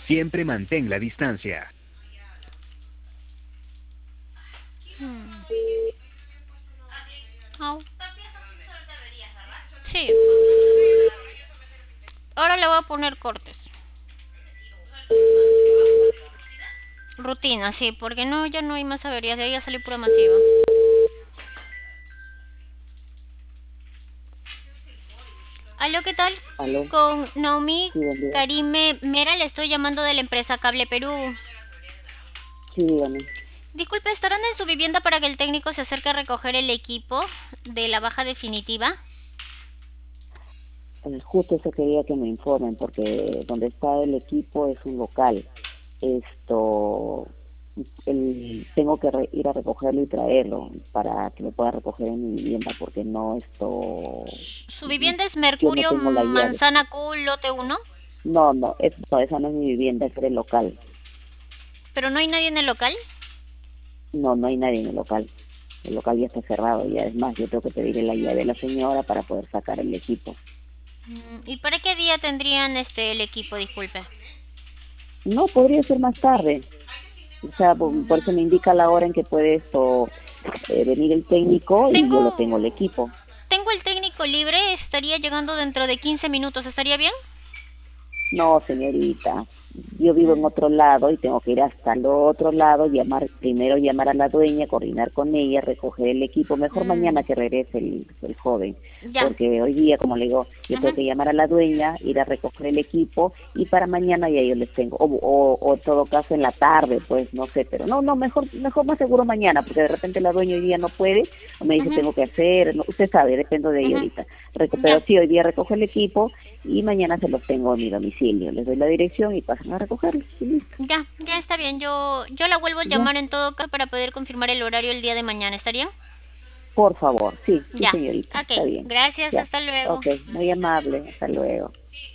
Siempre mantén la distancia. Au. Sí, ahora le voy a poner cortes. Rutina, sí, porque no, ya no hay más averías, de ahí ya salió pura masiva. Aló, ¿qué tal? Aló, Con Naomi sí, buen día. Karime Mera le estoy llamando de la empresa Cable Perú. Sí, dígame. Disculpe, ¿estarán en su vivienda para que el técnico se acerque a recoger el equipo de la baja definitiva? Justo eso quería que me informen, porque donde está el equipo es un local. Esto, tengo que ir a recogerlo y traerlo para que lo pueda recoger en mi vivienda, porque no esto, Su vivienda es yo no Mercurio tengo la llave. Manzana Q, lote 1, No, no, no, esa no es mi vivienda, es el local. pero no hay nadie en el local. No, no hay nadie en el local. El local ya está cerrado, ya es más, yo tengo que pedirle la llave a la señora para poder sacar el equipo. ¿Y para qué día tendrían el equipo? Disculpe. No, podría ser más tarde. O sea, por eso me indica la hora en que puede venir el técnico y yo lo Tengo, tengo el equipo. tengo el técnico libre, estaría llegando dentro de 15 minutos, ¿estaría bien? No, señorita, yo vivo en otro lado y tengo que ir hasta el otro lado, primero llamar a la dueña, coordinar con ella, recoger el equipo. Mejor mañana Mm, que regrese el joven, ya. porque hoy día, como le digo, yo tengo Ujú. que llamar a la dueña, ir a recoger el equipo y para mañana ya yo les tengo, o en todo caso en la tarde, pues no sé, pero no, mejor más seguro mañana, porque de repente la dueña hoy día no puede, o me dice Ujú, tengo que hacer, usted sabe, dependo de ella ujú. ahorita. Ya, Pero sí, hoy día recoge el equipo y mañana se los tengo a mi domicilio. Les doy la dirección y pasan a recogerlos y listo. ya está bien. Yo la vuelvo a Ya, llamar en todo caso para poder confirmar el horario el día de mañana, ¿estaría? por favor, sí, sí Ya. señorita, Ok, está bien. gracias, Ya, hasta luego. ok, muy amable, hasta luego.